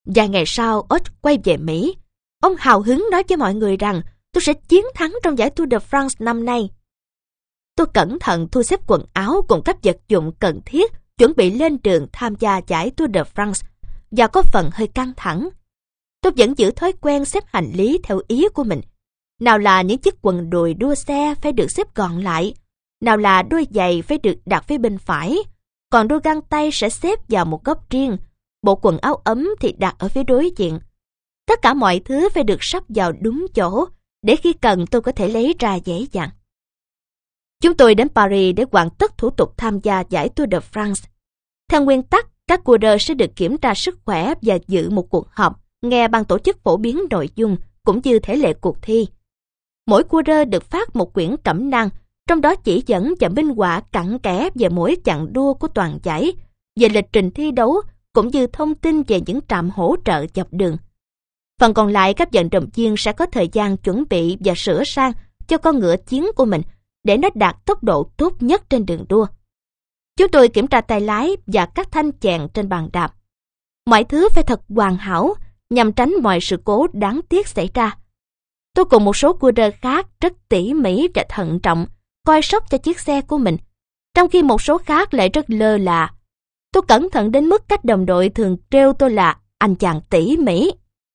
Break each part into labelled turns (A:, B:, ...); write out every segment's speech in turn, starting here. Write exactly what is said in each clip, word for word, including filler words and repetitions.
A: Vài ngày sau, Oates quay về Mỹ. Ông hào hứng nói với mọi người rằng tôi sẽ chiến thắng trong giải Tour de France năm nay. Tôi cẩn thận thu xếp quần áo cùng các vật dụng cần thiết, chuẩn bị lên đường tham gia giải Tour de France, và có phần hơi căng thẳng. Tôi vẫn giữ thói quen xếp hành lý theo ý của mình. Nào là những chiếc quần đùi đua xe phải được xếp gọn lại, nào là đôi giày phải được đặt phía bên phải, còn đôi găng tay sẽ xếp vào một góc riêng, bộ quần áo ấm thì đặt ở phía đối diện. Tất cả mọi thứ phải được sắp vào đúng chỗ, để khi cần tôi có thể lấy ra dễ dàng. Chúng tôi đến Paris để hoàn tất thủ tục tham gia giải Tour de France. Theo nguyên tắc, các coureur sẽ được kiểm tra sức khỏe và dự một cuộc họp, nghe ban tổ chức phổ biến nội dung cũng như thể lệ cuộc thi. Mỗi coureur được phát một quyển cẩm nang, trong đó chỉ dẫn và minh họa cặn kẽ về mỗi chặng đua của toàn giải, về lịch trình thi đấu cũng như thông tin về những trạm hỗ trợ dọc đường. Phần còn lại các vận động viên sẽ có thời gian chuẩn bị và sửa sang cho con ngựa chiến của mình để nó đạt tốc độ tốt nhất trên đường đua. Chúng tôi kiểm tra tay lái và các thanh chèn trên bàn đạp. Mọi thứ phải thật hoàn hảo nhằm tránh mọi sự cố đáng tiếc xảy ra. Tôi cùng một số coureur khác rất tỉ mỉ và thận trọng coi sóc cho chiếc xe của mình, trong khi một số khác lại rất lơ là. Tôi cẩn thận đến mức các đồng đội thường trêu tôi là anh chàng tỉ mỉ.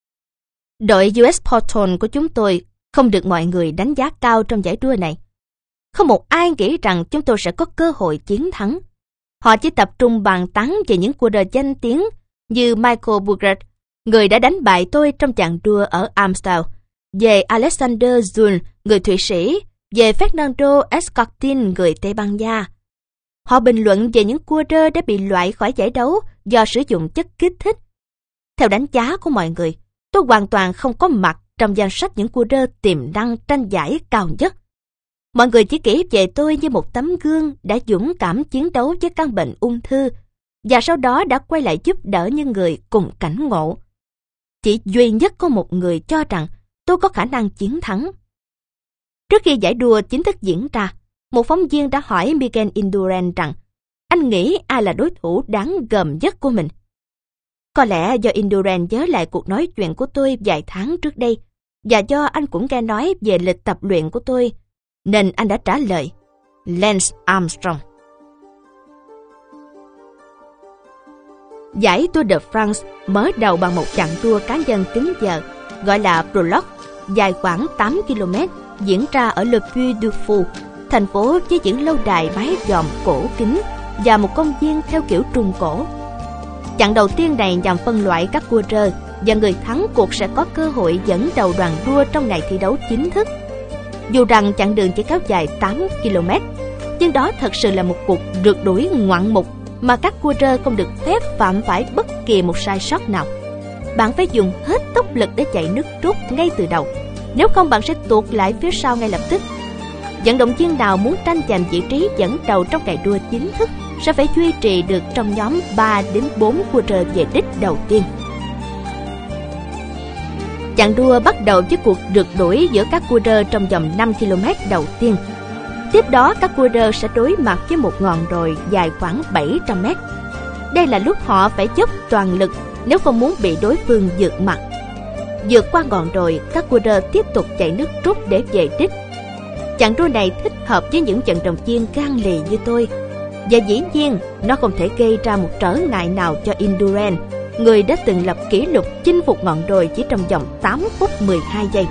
A: Đội u ét Porton của chúng tôi không được mọi người đánh giá cao trong giải đua này. Không một ai nghĩ rằng chúng tôi sẽ có cơ hội chiến thắng. Họ chỉ tập trung bàn tán về những coureur danh tiếng như Michael Bugert, người đã đánh bại tôi trong chặng đua ở Amstel, về Alexander Zul, người Thụy Sĩ, về Fernando Escartin, người Tây Ban Nha. Họ bình luận về những coureur đã bị loại khỏi giải đấu do sử dụng chất kích thích. Theo đánh giá của mọi người, tôi hoàn toàn không có mặt trong danh sách những coureur tiềm năng tranh giải cao nhất. Mọi người chỉ kể về tôi như một tấm gương đã dũng cảm chiến đấu với căn bệnh ung thư, và sau đó đã quay lại giúp đỡ những người cùng cảnh ngộ. Chỉ duy nhất có một người cho rằng tôi có khả năng chiến thắng. Trước khi giải đua chính thức diễn ra, một phóng viên đã hỏi Miguel Indurain rằng anh nghĩ ai là đối thủ đáng gờm nhất của mình. Có lẽ do Indurain nhớ lại cuộc nói chuyện của tôi vài tháng trước đây, và do anh cũng nghe nói về lịch tập luyện của tôi, nên anh đã trả lời Lance Armstrong. Giải Tour de France mở đầu bằng một chặng đua cá nhân tính giờ gọi là Prologue, dài khoảng tám ki lô mét, diễn ra ở Le Puy du Fou, thành phố với những lâu đài mái dòm cổ kính và một công viên theo kiểu Trung Cổ. Chặng đầu tiên này nhằm phân loại các coureur, và người thắng cuộc sẽ có cơ hội dẫn đầu đoàn đua trong ngày thi đấu chính thức. Dù rằng chặng đường chỉ kéo dài tám ki lô mét, nhưng đó thật sự là một cuộc rượt đuổi ngoạn mục mà các coureur không được phép phạm phải bất kỳ một sai sót nào. Bạn phải dùng hết tốc lực để chạy nước rút ngay từ đầu, nếu không bạn sẽ tuột lại phía sau ngay lập tức. Vận động viên nào muốn tranh giành vị trí dẫn đầu trong ngày đua chính thức sẽ phải duy trì được trong nhóm ba đến bốn coureur về đích đầu tiên. Chặng đua bắt đầu với cuộc rượt đuổi giữa các coureur trong vòng năm ki lô mét đầu tiên. Tiếp đó các coureur sẽ đối mặt với một ngọn đồi dài khoảng bảy trăm mét. Đây là lúc họ phải dốc toàn lực nếu không muốn bị đối phương vượt mặt. Vượt qua ngọn đồi, các coureur tiếp tục chạy nước rút để về đích. Chặng đua này thích hợp với những vận động viên gan lì như tôi, và dĩ nhiên nó không thể gây ra một trở ngại nào cho Indurain, người đã từng lập kỷ lục chinh phục ngọn đồi chỉ trong vòng tám phút mười hai giây.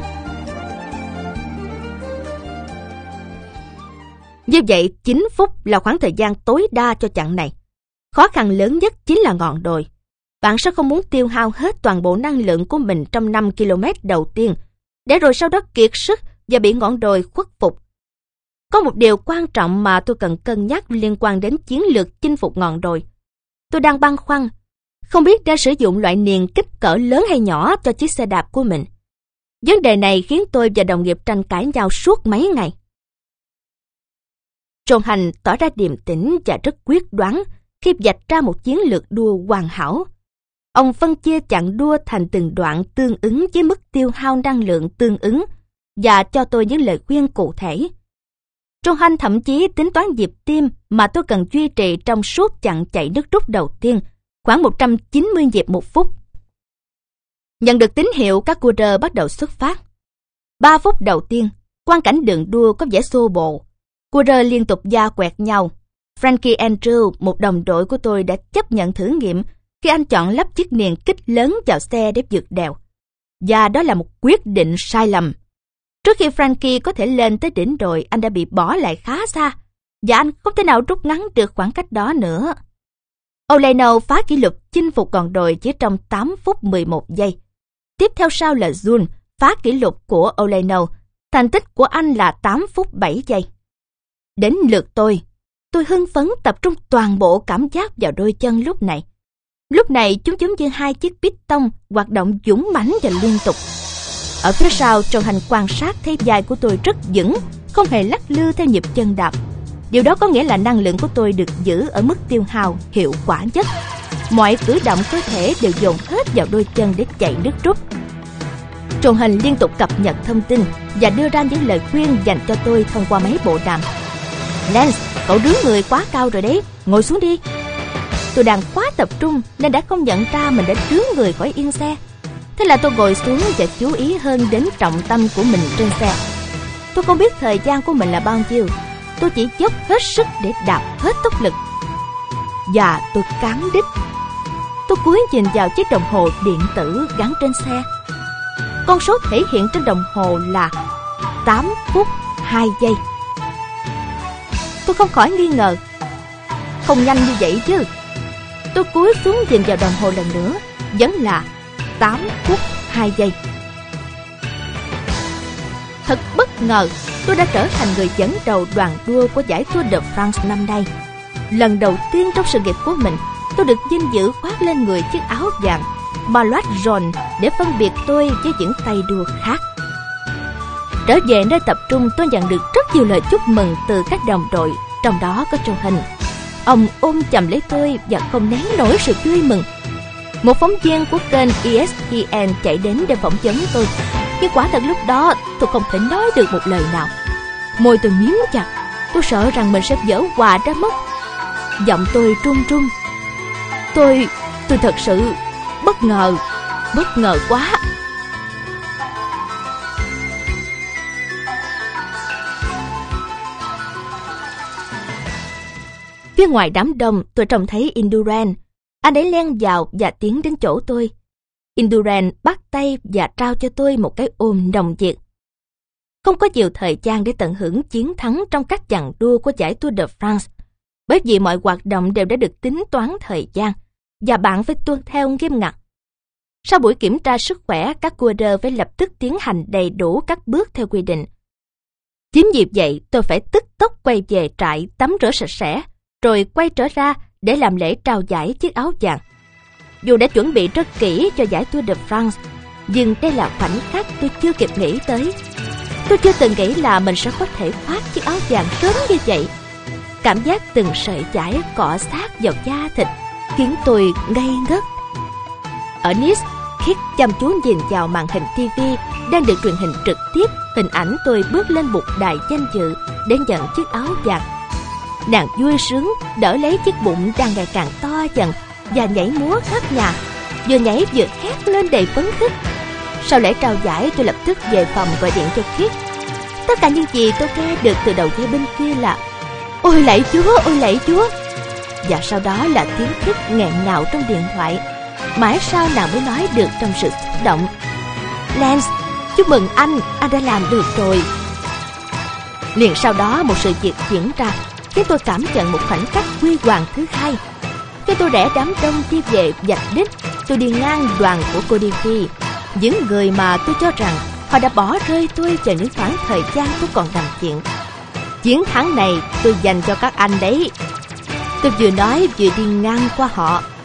A: Như vậy, chín phút là khoảng thời gian tối đa cho chặng này. Khó khăn lớn nhất chính là ngọn đồi. Bạn sẽ không muốn tiêu hao hết toàn bộ năng lượng của mình trong năm ki lô mét đầu tiên, để rồi sau đó kiệt sức và bị ngọn đồi khuất phục. Có một điều quan trọng mà tôi cần cân nhắc liên quan đến chiến lược chinh phục ngọn đồi. Tôi đang băn khoăn, không biết đã sử dụng loại niền kích cỡ lớn hay nhỏ cho chiếc xe đạp của mình. Vấn đề này khiến tôi và đồng nghiệp tranh cãi nhau suốt mấy ngày. John Hanh tỏ ra điềm tĩnh và rất quyết đoán khi vạch ra một chiến lược đua hoàn hảo. Ông phân chia chặng đua thành từng đoạn tương ứng với mức tiêu hao năng lượng tương ứng và cho tôi những lời khuyên cụ thể. John Hanh thậm chí tính toán nhịp tim mà tôi cần duy trì trong suốt chặng chạy nước rút đầu tiên, khoảng một trăm chín mươi nhịp một phút. Nhận được tín hiệu, các cua rơ bắt đầu xuất phát. Ba phút đầu tiên, quang cảnh đường đua có vẻ xô bồ. Cua rơ liên tục va quẹt nhau. Frankie Andrew, một đồng đội của tôi, đã chấp nhận thử nghiệm khi anh chọn lắp chiếc niền kích lớn vào xe để vượt đèo. Và đó là một quyết định sai lầm. Trước khi Frankie có thể lên tới đỉnh đồi, anh đã bị bỏ lại khá xa, và anh không thể nào rút ngắn được khoảng cách đó nữa. Olano phá kỷ lục chinh phục ngọn đồi chỉ trong tám phút mười một giây. Tiếp theo sau là June phá kỷ lục của Olano. Thành tích của anh là tám phút bảy giây. Đến lượt tôi. Tôi hưng phấn tập trung toàn bộ cảm giác vào đôi chân lúc này. Lúc này chúng giống như hai chiếc piston hoạt động dũng mãnh và liên tục. Ở phía sau, Trần Hành quan sát thấy vai của tôi rất vững, không hề lắc lư theo nhịp chân đạp. Điều đó có nghĩa là năng lượng của tôi được giữ ở mức tiêu hao hiệu quả nhất. Mọi cử động cơ thể đều dồn hết vào đôi chân để chạy nước rút. Trần Hành liên tục cập nhật thông tin và đưa ra những lời khuyên dành cho tôi thông qua máy bộ đàm. Lance, cậu rướn người quá cao rồi đấy, ngồi xuống đi. Tôi đang quá tập trung nên đã không nhận ra mình đã rướn người khỏi yên xe. Thế là tôi ngồi xuống và chú ý hơn đến trọng tâm của mình trên xe. Tôi không biết thời gian của mình là bao nhiêu. Tôi chỉ dốc hết sức để đạp hết tốc lực. Và tôi cán đích. Tôi cúi nhìn vào chiếc đồng hồ điện tử gắn trên xe. Con số thể hiện trên đồng hồ là tám phút hai giây. Tôi không khỏi nghi ngờ. Không nhanh như vậy chứ. Tôi cúi xuống nhìn vào đồng hồ lần nữa. Vẫn là tám phút hai giây. Thật bất ngờ, tôi đã trở thành người dẫn đầu đoàn đua của giải Tour de France năm nay. Lần đầu tiên trong sự nghiệp của mình, tôi được vinh dự khoác lên người chiếc áo vàng Maillot jaune để phân biệt tôi với những tay đua khác. Trở về nơi tập trung, tôi nhận được rất nhiều lời chúc mừng từ các đồng đội, trong đó có Trần Hình. Ông ôm chầm lấy tôi và không nén nổi sự vui mừng. Một phóng viên của kênh E S P N chạy đến để phỏng vấn tôi, nhưng quả thật lúc đó tôi không thể nói được một lời nào. Môi tôi miếm chặt, tôi sợ rằng mình sẽ vỡ òa ra mất. Giọng tôi run run. Tôi, tôi thật sự bất ngờ, bất ngờ quá. Phía ngoài đám đông, tôi trông thấy Indurain. Anh ấy len vào và tiến đến chỗ tôi. Indurain bắt tay và trao cho tôi một cái ôm nồng nhiệt. Không có nhiều thời gian để tận hưởng chiến thắng trong các chặng đua của giải Tour de France, bởi vì mọi hoạt động đều đã được tính toán thời gian và bạn phải tuân theo nghiêm ngặt. Sau buổi kiểm tra sức khỏe, các cua rơ phải lập tức tiến hành đầy đủ các bước theo quy định. Chính vì vậy, tôi phải tức tốc quay về trại tắm rửa sạch sẽ, rồi quay trở ra để làm lễ trao giải chiếc áo vàng. Dù đã chuẩn bị rất kỹ cho giải Tour de France, nhưng đây là khoảnh khắc tôi chưa kịp nghĩ tới. Tôi chưa từng nghĩ là mình sẽ có thể khoác chiếc áo vàng sớm như vậy. Cảm giác từng sợi vải cọ sát vào da thịt khiến tôi ngây ngất. Ở Nice, Kit chăm chú nhìn vào màn hình ti vi đang được truyền hình trực tiếp hình ảnh tôi bước lên bục đài danh dự để nhận chiếc áo vàng. Nàng vui sướng đỡ lấy chiếc bụng đang ngày càng to dần và nhảy múa khắp nhà, vừa nhảy vừa hét lên đầy phấn khích. Sau lễ trao giải, tôi lập tức về phòng gọi điện cho Kit. Tất cả những gì tôi nghe được từ đầu dây bên kia là "Ôi lạy Chúa, ôi lạy Chúa!" Và sau đó là tiếng Kit nghẹn ngào trong điện thoại. Mãi sau nàng mới nói được trong sự xúc động: "Lance, chúc mừng anh, anh đã làm được rồi." Liền sau đó một sự việc diễn ra khiến tôi cảm nhận một khoảnh khắc huy hoàng thứ hai. Khi tôi rẽ đám đông đi về vạch đích, tôi đi ngang đoàn của Codifi, những người mà tôi cho rằng họ đã bỏ rơi tôi vào những khoảng thời gian tôi còn nằm viện. Chiến thắng này tôi dành cho các anh đấy. Tôi vừa nói vừa đi ngang qua họ.